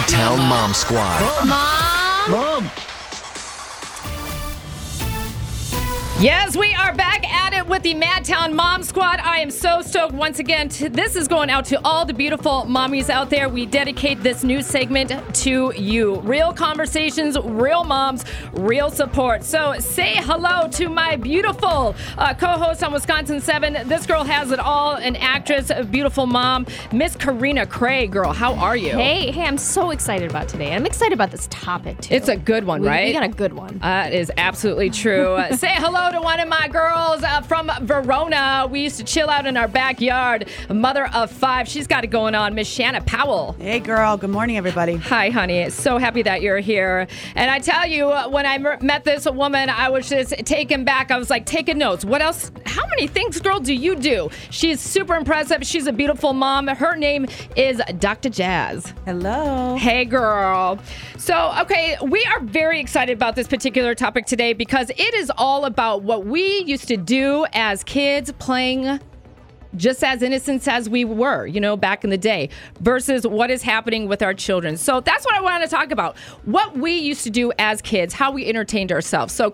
Madtown Mom Squad. Mom! Yes, we are back at it with the Madtown Mom Squad. I am so stoked once again. This is going out to all the beautiful mommies out there. We dedicate this new segment to you. Real conversations, real moms, real support. So say hello to my beautiful co-host on Wisconsin 7. This girl has it all, an actress, a beautiful mom, Miss Karina Craig. Girl, how are you? Hey, I'm so excited about today. I'm excited about this topic, too. It's a good one, right? We got a good one. It is absolutely true. Say hello to one of my girls from Verona. We used to chill out in our backyard. A mother of 5. She's got it going on. Miss Shanna Powell. Hey, girl. Good morning, everybody. Hi, honey. So happy that you're here. And I tell you, when I met this woman, I was just taken back. I was like, taking notes. What else? How many things, girl, do you do? She's super impressive. She's a beautiful mom. Her name is Dr. Jazz. Hello. Hey, girl. So, okay, we are very excited about this particular topic today because it is all about what we used to do as kids, playing just as innocent as we were, back in the day, versus what is happening with our children. So that's what I want to talk about. What we used to do as kids, how we entertained ourselves. So,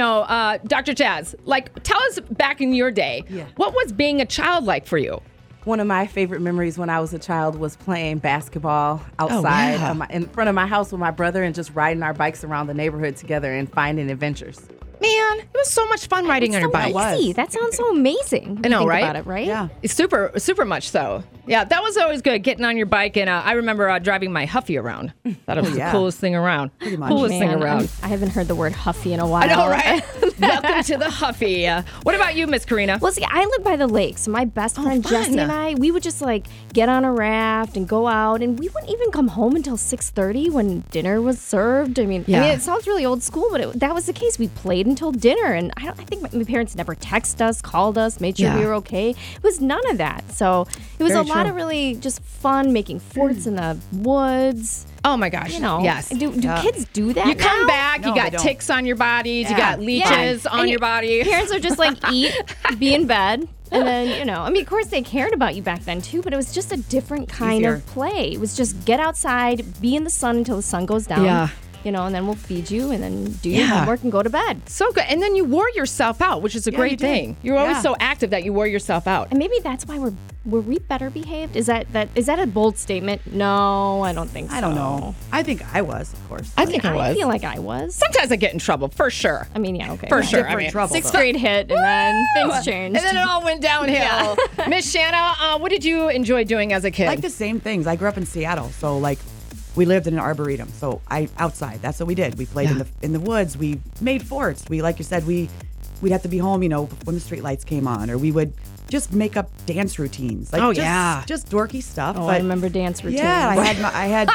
Dr. Jazz, tell us back in your day, what was being a child like for you? One of my favorite memories when I was a child was playing basketball outside in front of my house with my brother and just riding our bikes around the neighborhood together and finding adventures. Man, it was so much fun riding on your bike. That sounds so amazing. I know, think right? About it, right? Yeah. It's super, super much so. Yeah, that was always good, getting on your bike. And I remember driving my Huffy around. That was the coolest thing around. Pretty much. Coolest thing around. I haven't heard the word Huffy in a while. I know, right? Welcome to the Huffy. What about you, Miss Karina? Well, see, I live by the lake, so my best friend fun. Jessie and I, we would just get on a raft and go out, and we wouldn't even come home until 6:30 when dinner was served. I mean, it sounds really old school, but that was the case. We played until dinner, and I think my parents never texted us, called us, made sure we were okay. It was none of that. So it was a lot of really just fun, making forts in the woods. Oh my gosh! Yes. Do kids do that? You come now? back, No, you got they don't. ticks on your bodies, you got leeches on And your body. Parents are just eat, be in bed, and then, of course they cared about you back then too, but it was just a different kind of play. It was just get outside, be in the sun until the sun goes down. Yeah. And then we'll feed you and then do your homework and go to bed. So good. And then you wore yourself out, which is a great thing. You were always so active that you wore yourself out. And maybe that's why were we better behaved? Is that a bold statement? No, I don't think so. I don't know. I think I was, of course. I think I was. I feel like I was. Sometimes I get in trouble, for sure. I mean, okay. For sure. Different trouble. Sixth grade hit, and then things changed. And then it all went downhill. Miss Shanna, what did you enjoy doing as a kid? Like the same things. I grew up in Seattle, so we lived in an arboretum. So outside. That's what we did. We played in the woods. We made forts. We, like you said, we'd have to be home, when the street lights came on, or we would just make up dance routines. Just dorky stuff. Oh, but I remember dance routines. Yeah, I had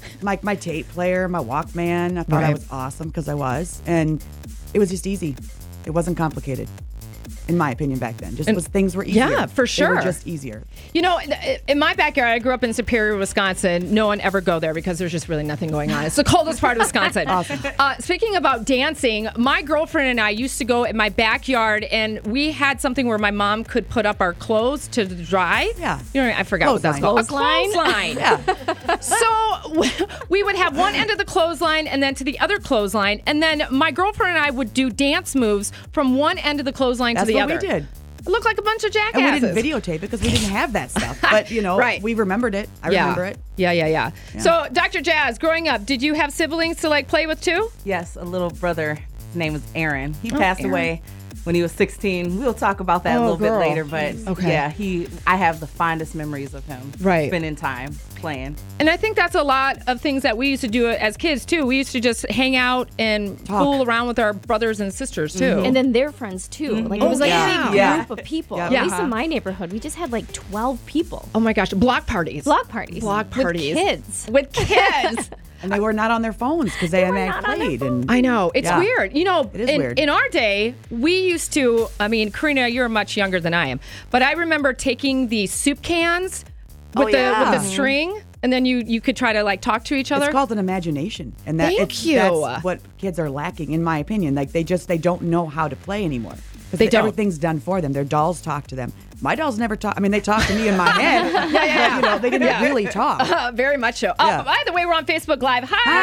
my tape player, my Walkman. I thought I was awesome because I was, and it was just easy. It wasn't complicated, in my opinion, back then. Things were easier. Yeah, for sure. They were just easier. In my backyard, I grew up in Superior, Wisconsin. No one ever go there because there's just really nothing going on. It's the coldest part of Wisconsin. Awesome. Speaking about dancing, my girlfriend and I used to go in my backyard, and we had something where my mom could put up our clothes to dry. Yeah. I forgot what that's called. Clothesline? A clothesline. Yeah. So we would have one end of the clothesline and then to the other clothesline, and then my girlfriend and I would do dance moves from one end of the clothesline to That's the what other. we did. It looked like a bunch of jackasses. And we didn't videotape it because we didn't have that stuff. But, Right. we remembered it. I remember it. Yeah. So, Dr. Jazz, growing up, did you have siblings to play with too? Yes, a little brother. His name was Aaron. He passed away when he was 16. We'll talk about that a little bit later. But I have the fondest memories of him. Right. Spending time playing. And I think that's a lot of things that we used to do as kids too. We used to just hang out and fool around with our brothers and sisters too. And then their friends too. It was a big group of people. Yeah. At least in my neighborhood, we just had 12 people. Oh my gosh, block parties. Block parties. Block parties. With kids. With kids. And they were not on their phones because they hadn't played. And I know. It's weird. It is weird. In our day, we used to, Karina, you're much younger than I am, but I remember taking the soup cans with the string, and then you could try to talk to each other. It's called an imagination. And Thank you. That's what kids are lacking, in my opinion. They don't know how to play anymore. They don't. Everything's done for them. Their dolls talk to them. my dolls never talk. I mean, they talk to me in my head. But, they didn't really talk. Very much so. Oh, by the way, we're on Facebook Live.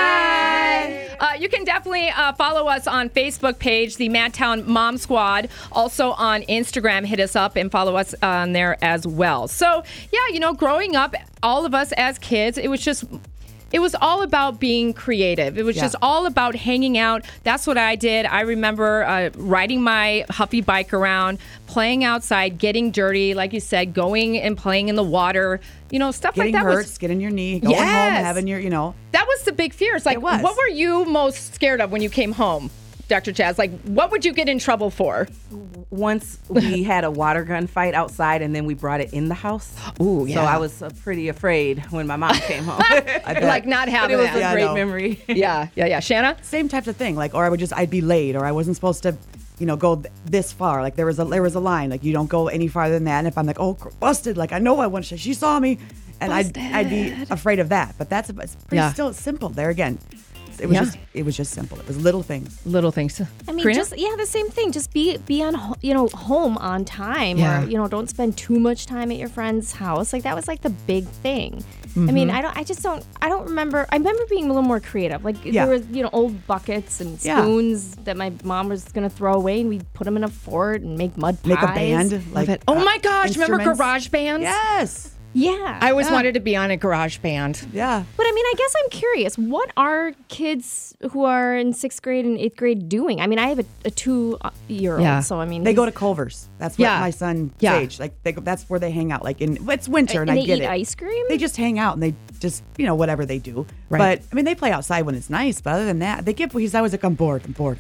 Hi. You can definitely follow us on Facebook page, the Madtown Mom Squad. Also on Instagram, hit us up and follow us on there as well. So, growing up, all of us as kids, it was all about being creative. It was just all about hanging out. That's what I did. I remember riding my Huffy bike around, playing outside, getting dirty, like you said, going and playing in the water, stuff getting like that. Hurt, skin in your knee, going home, having your, That was the big fear. It's like, what were you most scared of when you came home, Dr. Chaz? Like, what would you get in trouble for? Once we had a water gun fight outside, and then we brought it in the house. Ooh, yeah. So I was pretty afraid when my mom came home. Like not having it was that. a great memory. Yeah. Shanna? Same types of thing. Like, or I'd be late, or I wasn't supposed to, go this far. Like there was a line. Like you don't go any farther than that. And if I'm like, oh, busted. Like I know I want to. She saw me, and I'd be afraid of that. But it's pretty still simple. There again. It was just simple. It was little things. I mean, Karina? the same thing. Just be on home on time, or don't spend too much time at your friend's house. Like that was like the big thing. Mm-hmm. I mean, I don't remember. I remember being a little more creative. Like there was old buckets and spoons that my mom was gonna throw away, and we'd put them in a fort and make mud pies. Make a band. Like oh my gosh! Remember garage bands? Yes. Yeah. I always wanted to be on a garage band. Yeah. But I mean, I guess I'm curious. What are kids who are in 6th grade and 8th grade doing? I mean, I have a 2-year-old, so I mean. They go to Culver's. That's what my son Sage. Like that's where they hang out. Like it's winter, and I get it. They eat ice cream? They just hang out and they just whatever they do. Right. But I mean, they play outside when it's nice. But other than that, he's always like, I'm bored.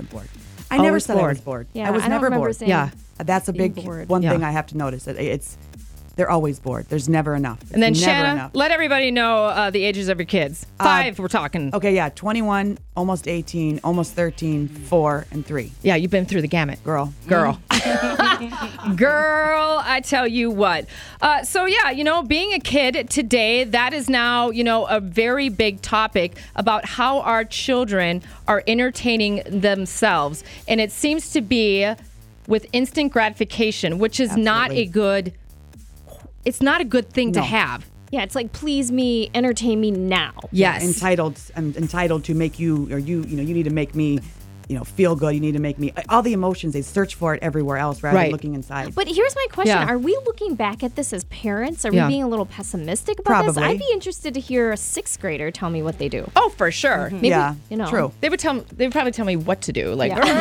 I never said I was bored. Yeah, I was never bored. That's a big one thing I have to notice. They're always bored. There's never enough. And then Shanna, let everybody know the ages of your kids. 5, we're talking. Okay, 21, almost 18, almost 13, 4, and 3. Yeah, you've been through the gamut. Girl. Girl, I tell you what. Being a kid today, that is now, a very big topic about how our children are entertaining themselves. And it seems to be with instant gratification, which is not a good... It's not a good thing to have. Yeah, it's like, please me, entertain me now. Yes. I'm entitled to make you, or you need to make me, feel good. You need to make me, all the emotions, they search for it everywhere else rather than looking inside. But here's my question. Are we looking back at this as parents? Are we being a little pessimistic about this? I'd be interested to hear a 6th grader tell me what they do. Oh, for sure. Maybe, true. They would probably tell me what to do. Like, girl,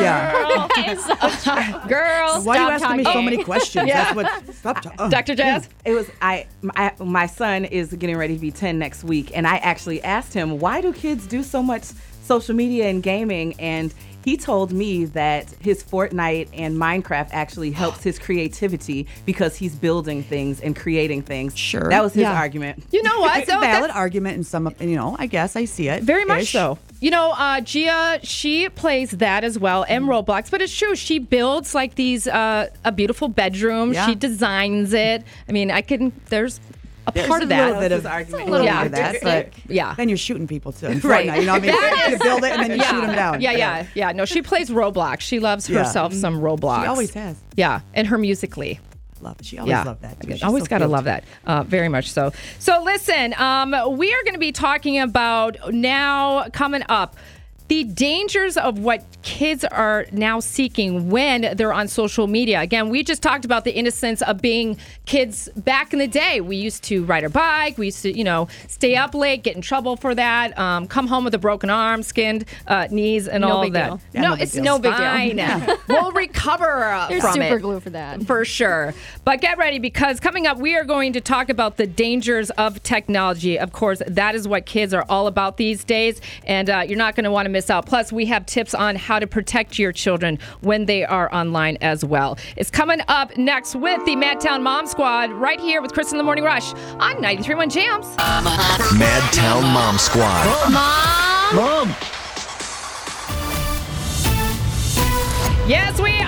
why are you asking me so many questions? That's what, Dr. Jazz? It was, my son is getting ready to be 10 next week, and I actually asked him, why do kids do so much social media and gaming? And he told me that his Fortnite and Minecraft actually helps his creativity because he's building things and creating things. Sure. That was his argument. You know what? It's a valid argument in some, I guess I see it. Very much so. Gia, she plays that as well and Roblox, but it's true. She builds like these, a beautiful bedroom. Yeah. She designs it. I mean, there's a part of that. A little bit of argument. A little bit of that, but then you're shooting people too. Right. You know what I mean? You build it and then you shoot them down. Yeah. No, she plays Roblox. She loves herself some Roblox. She always has. Yeah, and her Musical.ly. Love it. She always loved that too. Always got to love that. Very much so. So listen, we are going to be talking about now coming up the dangers of what kids are now seeking when they're on social media. Again, we just talked about the innocence of being kids back in the day. We used to ride our bike. We used to, stay up late, get in trouble for that, come home with a broken arm, skinned knees, and all of that. Yeah, no, it's no big deal. We'll recover There's from super it. glue for that. For sure. But get ready, because coming up, we are going to talk about the dangers of technology. Of course, that is what kids are all about these days, and you're not going to want to miss out. Plus, we have tips on how to protect your children when they are online as well. It's coming up next with the Madtown Mom Squad right here with Chris in the Morning Rush on 93.1 Jams. Madtown Mom Squad. Mom! Yes, we are back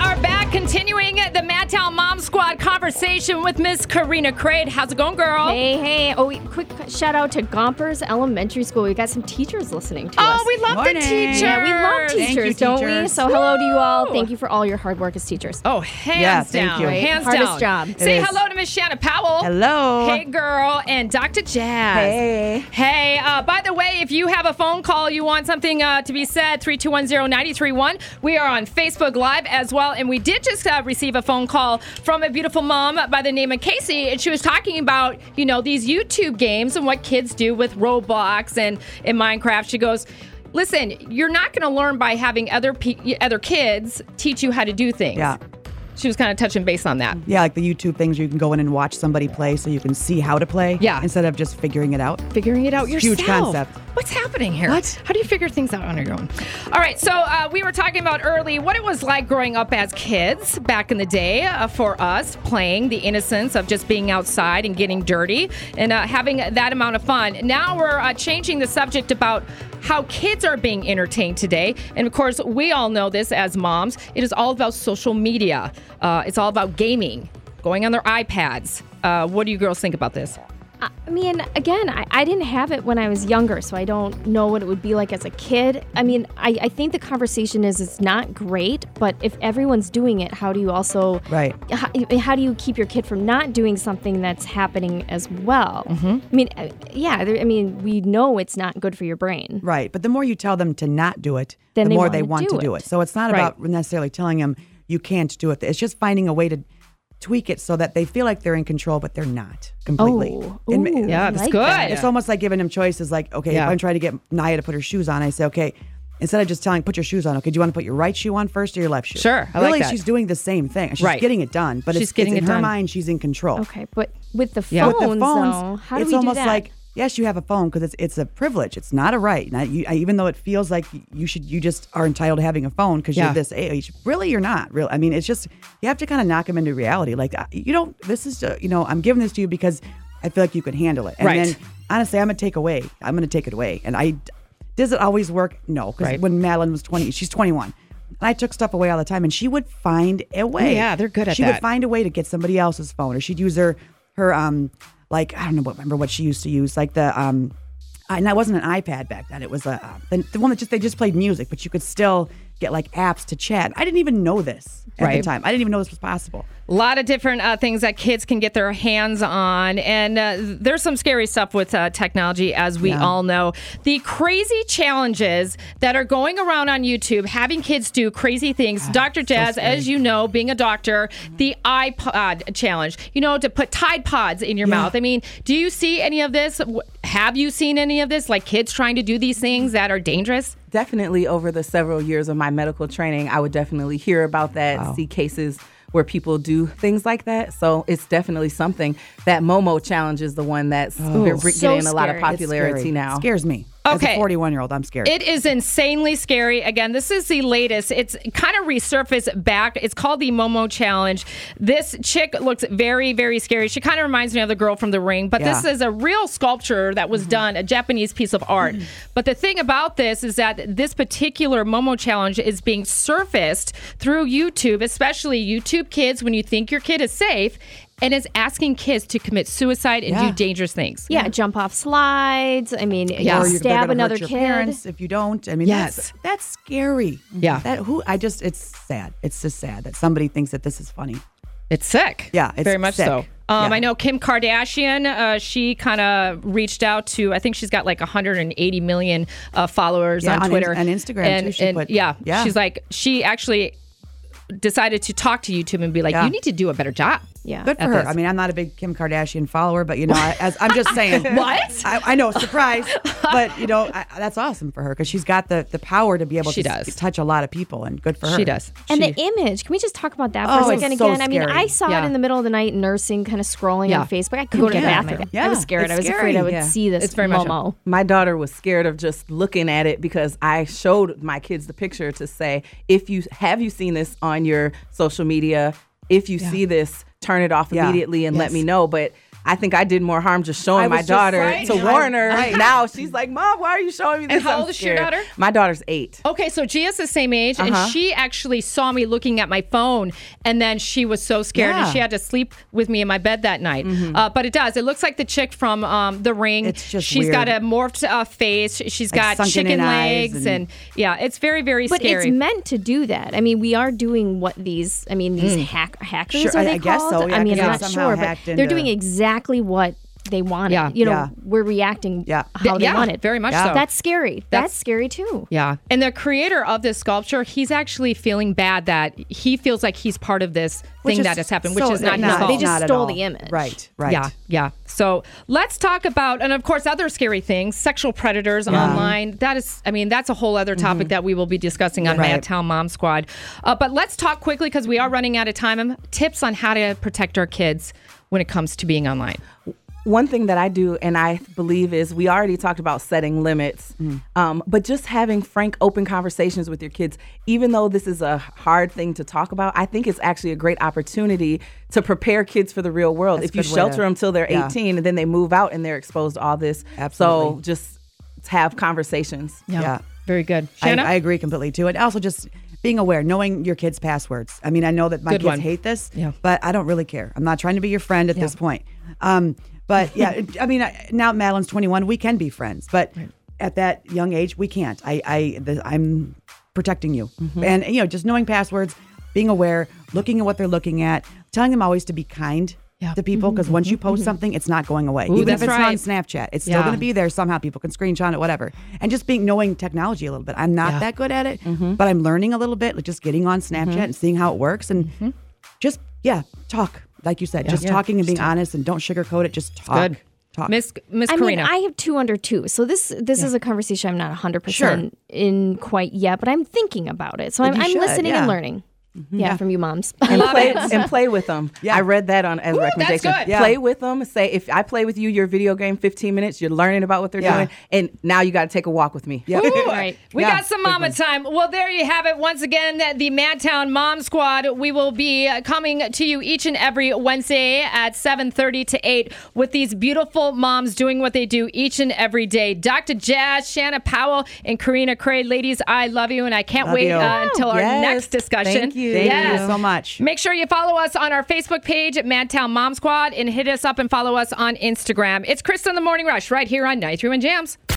Continuing the Madtown Mom Squad conversation with Miss Karina Crade. How's it going, girl? Hey. Oh, quick shout out to Gompers Elementary School. We got some teachers listening to us. Oh, we love the teachers. Yeah, we love Thank teachers, you, don't we? teachers. So hello to you all. Woo. Thank you for all your hard work as teachers. Oh, hands thank down. you. Hands Hardest down. job. Say It is. hello to Miss Shanna Powell. Hello. Hey, girl. And Dr. Jazz. Hey. Hey, by the way, if you have a phone call, you want something to be said, 3210931. We are on Facebook Live as well. And we did just receive a phone call from a beautiful mom by the name of Casey. And she was talking about, these YouTube games and what kids do with Roblox and in Minecraft. She goes, listen, you're not going to learn by having other kids teach you how to do things. Yeah. She was kind of touching base on that. Yeah, like the YouTube things, you can go in and watch somebody play so you can see how to play. Yeah. Instead of just figuring it out. Figuring it out yourself. Huge concept. What's happening here? What? How do you figure things out on your own? All right, so we were talking about early what it was like growing up as kids back in the day for us, playing the innocence of just being outside and getting dirty and having that amount of fun. Now we're changing the subject about how kids are being entertained today. And of course, we all know this as moms. It is all about social media. It's all about gaming, going on their iPads. What do you girls think about this? I mean, again, I didn't have it when I was younger, so I don't know what it would be like as a kid. I mean, I think the conversation is it's not great, but if everyone's doing it, how do you also... Right. How do you keep your kid from not doing something that's happening as well? Mm-hmm. I mean, we know it's not good for your brain. Right. But the more you tell them to not do it, Then the they more wanna they want to do do it. it. So it's not Right. about necessarily telling them you can't do it. It's just finding a way to tweak it so that they feel like they're in control, but they're not completely. And Yeah, I that's like good. that. It's almost like giving them choices. Like, okay, Yeah. if I'm trying to get Naya to put her shoes on, I say, okay, instead of just telling, put your shoes on, okay, do you want to put your right shoe on first or your left shoe? Sure, I like really, that. she's doing the same thing. She's Right. getting it done, but She's it's getting in it her done. mind, she's in control. Okay, but with the Yeah. phones, With the phones, though, how do it's we do almost that? like, yes, you have a phone because it's a privilege. It's not a right. Now, even though it feels like you just are entitled to having a phone because Yeah. you're this age. Really, you're not. Really, I mean, it's just you have to kind of knock them into reality. Like you don't. This is I'm giving this to you because I feel like you can handle it. And Right. then honestly, I'm gonna take it away. And does it always work? No, because Right. when Madeline was 20, she's 21. And I took stuff away all the time, and she would find a way. Yeah, they're good at she that. would find a way to get somebody else's phone, or she'd use her like I don't know, remember what she used to use, like the and that wasn't an iPad back then. It was the one that they just played music, but you could still get like apps to chat. I didn't even know this at Right. the time. I didn't even know this was possible. A lot of different things that kids can get their hands on. And there's some scary stuff with technology, as we all know. The crazy challenges that are going around on YouTube, having kids do crazy things. Dr. Jazz, scary. as you know, being a doctor, the iPod challenge, to put Tide Pods in your mouth. I mean, do you see any of this? Have you seen any of this? Like kids trying to do these things that are dangerous? Definitely over the several years of my medical training, I would definitely hear about that, see cases where people do things like that. So it's definitely something. That Momo challenge is the one that's getting a lot of scary. popularity Scary. now. It scares me. Okay. As a 41-year-old, I'm scared. It is insanely scary. Again, this is the latest. It's kind of resurfaced back. It's called the Momo Challenge. This chick looks very, very scary. She kind of reminds me of the girl from The Ring, but this Yeah. is a real sculpture that was done, a Japanese piece of art. But the thing about this is that this particular Momo Challenge is being surfaced through YouTube, especially YouTube Kids, when you think your kid is safe, and is asking kids to commit suicide and do dangerous things. Yeah, jump off slides. I mean, Or they're stab gonna another hurt your kid. parents if you don't. I mean, Yes. that's scary. Yeah. It's sad. It's just sad that somebody thinks that this is funny. It's sick. Yeah, it's very much sick. so. Yeah. I know Kim Kardashian, she kind of reached out to, I think she's got like 180 million followers Yeah, on on Twitter. and Instagram, too, she put- yeah. She's like, she actually decided to talk to YouTube and be like, Yeah. you need to do a better job. Yeah. Good for At her. this. I mean, I'm not a big Kim Kardashian follower, but I'm just saying. What? I know, surprise. But that's awesome for her because she's got the power to be able She to does. touch a lot of people, and good for her. She does. And She- the image, can we just talk about that Oh, for a it's second so again? I mean, scary. I saw Yeah. it in the middle of the night, nursing, kind of scrolling Yeah. on Facebook. I could go to the Yeah. bathroom. Yeah, I was scared. it's I was scary. afraid I would Yeah. see this It's very much Momo. My daughter was scared of just looking at it because I showed my kids the picture to say, have you seen this on your social media? If you see this, turn it off Yeah. immediately and let Yes. me know. But I think I did more harm just showing my was just daughter right. to Yeah. warn her. Right. Now she's like, Mom, why are you showing me this? And how I'm old is your scared." daughter? My daughter's 8. Okay, so Gia's the same age, and she actually saw me looking at my phone, and then she was so scared, and Yeah. she had to sleep with me in my bed that night. But it does. It looks like the chick from The Ring. It's just She's got a weird. morphed face. She's Like got sunken chicken in eyes legs, and- yeah, it's very, very But scary. it's meant to do that. I mean, we are doing what these hackers Sure, are they I guess called? so, yeah, I mean, 'cause I'm they not somehow sure, but hacked they're into- doing exactly what they wanted. Yeah. You know, Yeah. we're reacting Yeah. how they Yeah, want it. very much Yeah. so. That's scary. That's scary too. Yeah. And the creator of this sculpture, he's actually feeling bad that he feels like he's part of this thing that has happened, which so is not his no, fault. they just not at stole all. the image. Right. Yeah, yeah. So let's talk about, and of course, other scary things, sexual predators online. That is, I mean, that's a whole other topic that we will be discussing on Right. Madtown Mom Squad. But let's talk quickly, because we are running out of time. Tips on how to protect our kids when it comes to being online. One thing that I do and I believe is we already talked about setting limits, but just having frank, open conversations with your kids, even though this is a hard thing to talk about, I think it's actually a great opportunity to prepare kids for the real world. That's If you a good way shelter to- them till they're yeah. 18 and then they move out and they're exposed to all this. Absolutely. So just have conversations. Yeah. Very good. Shanna? I agree completely too. And also just being aware, knowing your kids' passwords. I mean, I know that my Good kids one. hate this, Yeah. but I don't really care. I'm not trying to be your friend at this point. But yeah, I mean, now Madeline's 21, we can be friends, but at that young age, we can't. I'm protecting you. And, you know, just knowing passwords, being aware, looking at what they're looking at, telling them always to be kind. Yeah. To people, because once you post something, it's not going away. Even that's if it's right. not on Snapchat, it's still Yeah. going to be there somehow. People can screenshot it, whatever. And just knowing technology a little bit. I'm not that good at it, but I'm learning a little bit, like just getting on Snapchat and seeing how it works, and just talk. Like you said, just talking and being honest, and don't sugarcoat it. Just talk. Good. Talk. Miss I Karina. mean, I have 2 under 2. So this is a conversation I'm not 100% Sure. in quite yet, but I'm thinking about it. So I'm you should, listening yeah. and learning. Yeah, from you moms. And Love play, it. and play with them. Yeah. I read that on as a recommendation. good. Yeah. Play with them. Say, if I play with you, your video game 15 minutes, you're learning about what they're Yeah. doing, and now you got to take a walk with me. Yeah. Ooh, Right. We Yeah, got some big mama one. time. Well, there you have it. Once again, the Madtown Mom Squad. We will be coming to you each and every Wednesday at 7:30 to 8 with these beautiful moms doing what they do each and every day. Dr. Jazz, Shanna Powell, and Karina Cray. Ladies, I love you, and I can't Love wait you. until our Yes. next discussion. Thank you. Thank Yes. you so much. Make sure you follow us on our Facebook page at Madtown Mom Squad and hit us up and follow us on Instagram. It's Krista in the Morning Rush right here on 93.1 Jams.